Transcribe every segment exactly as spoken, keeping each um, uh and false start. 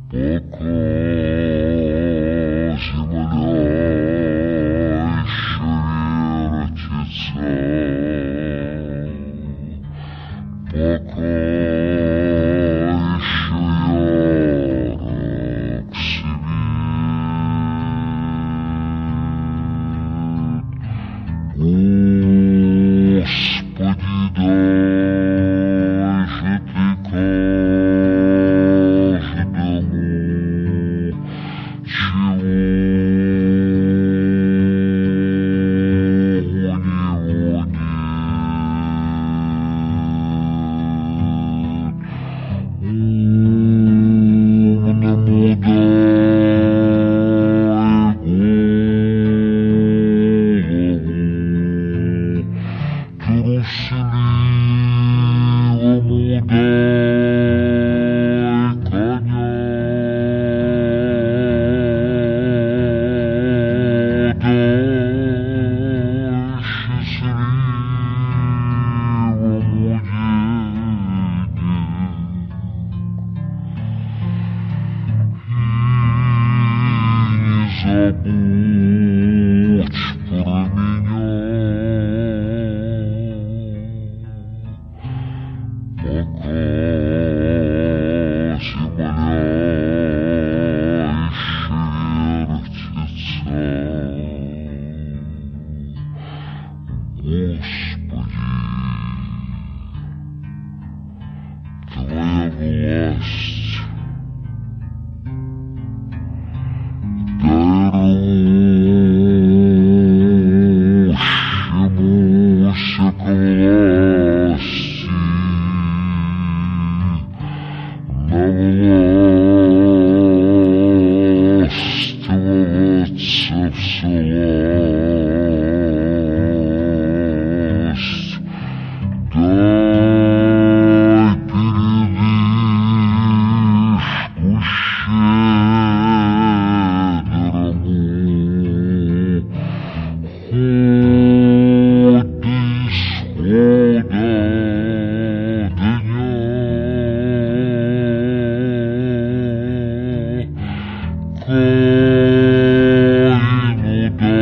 Пока земля еще вертится, пока еще ярок свет. Господи, дай же ты каждому, чего у него нет. Умному дай голову, трусливому дай коня, дай счастливому денег. И не забудь про меня, пока земля еще вертится. Господи, Твоя власть, дай рвущемуся к власти навластвоваться всласть. Дай передышку щедрому, хоть до исхода дня. Каину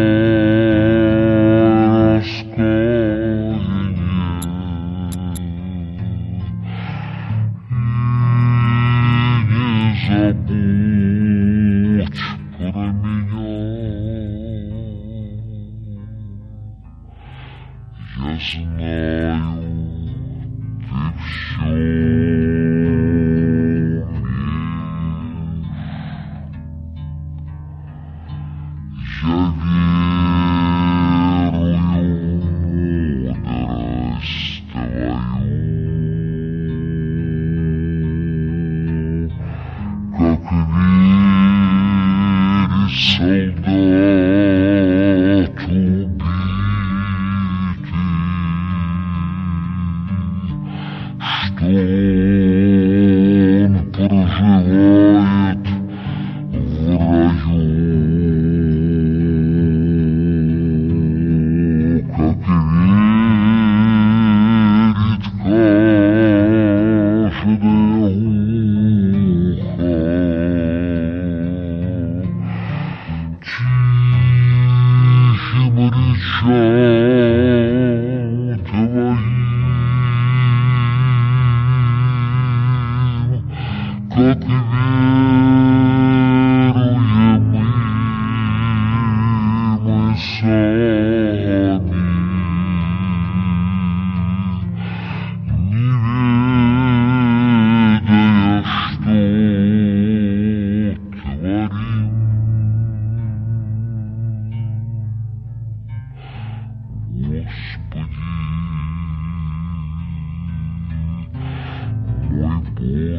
дай раскаяние, и не забудь про меня. Я знаю, ты все умеешь. Я верую в мудрость Твою, как верит солдат убитый, что он проживает в раю, как верит каждое ухо. Тихим речам Твоим, как веруем и мы сами, не ведая, что творим. Господи, мой Боже,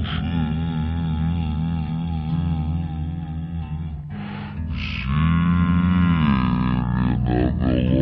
зеленоглазый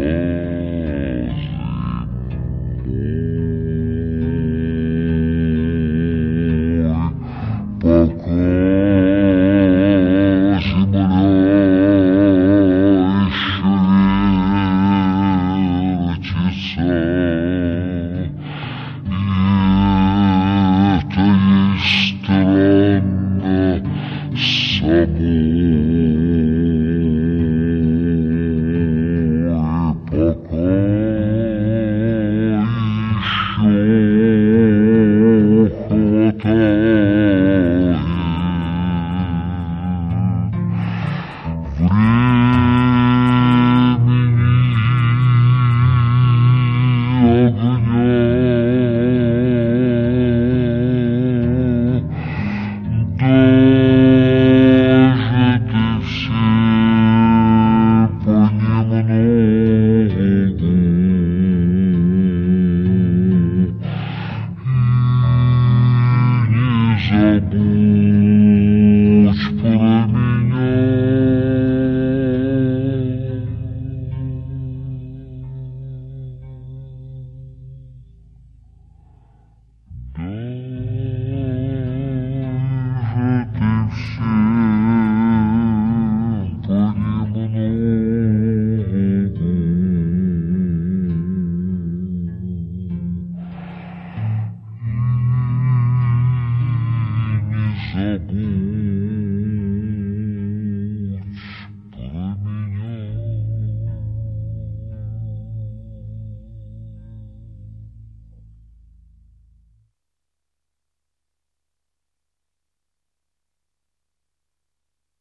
Забудь.